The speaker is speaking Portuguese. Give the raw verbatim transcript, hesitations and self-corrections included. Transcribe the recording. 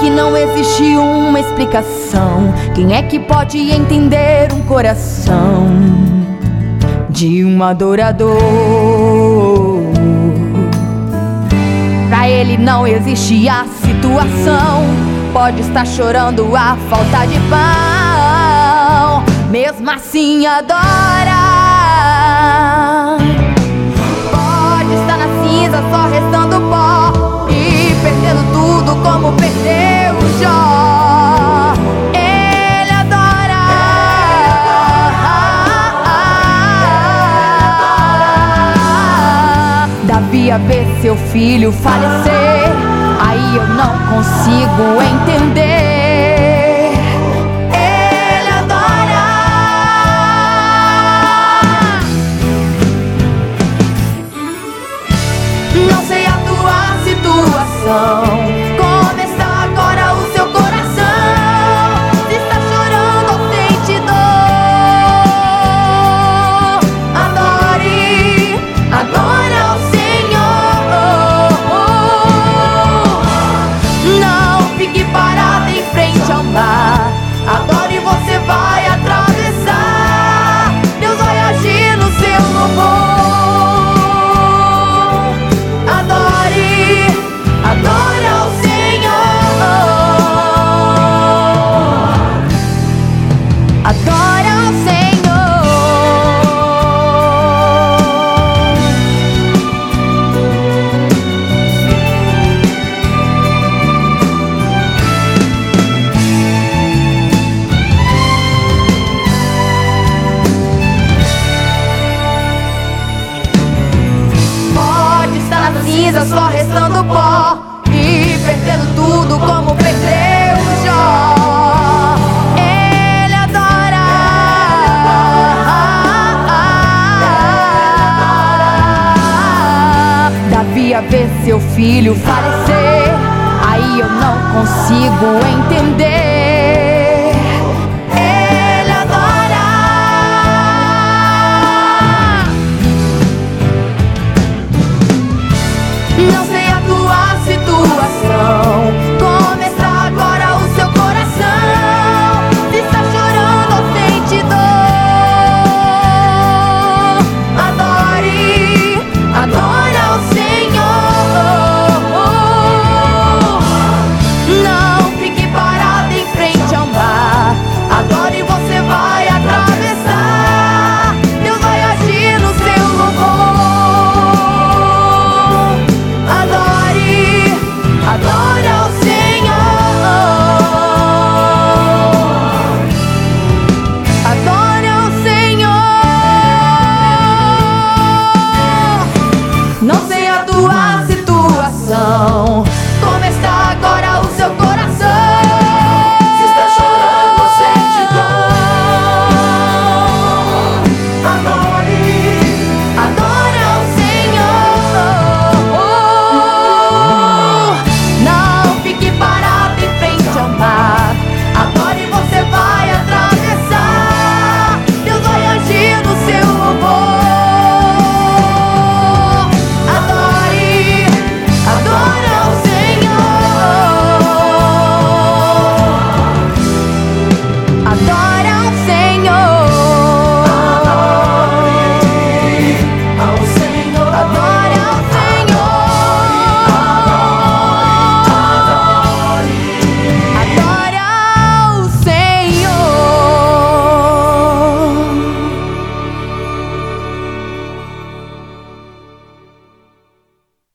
que não existe uma explicação. Quem é que pode entender um coração de um adorador? Pra ele não existe a situação. Pode estar chorando a falta de pão, mesmo assim adora. Pode estar na cinza, só restando pó, e perdendo tudo como perdeu Jó. Ele adora. Davi a ver seu filho falecer, aí eu não consigo entender. Ele adora. Não sei a tua situação, como está agora o seu coração. Se está chorando ou sente dor, adore, adore ao Senhor. Não fique parado em frente ao mar, adore e você vai atravessar. Deus vai agir no seu louvor. Adore, adore ao Senhor. Adore ao Senhor. Pode estar na cinza, só restando pó, e perdendo tudo como perdeu Jó. Ele adora. Davi a ver seu filho falecer, aí eu não consigo entender.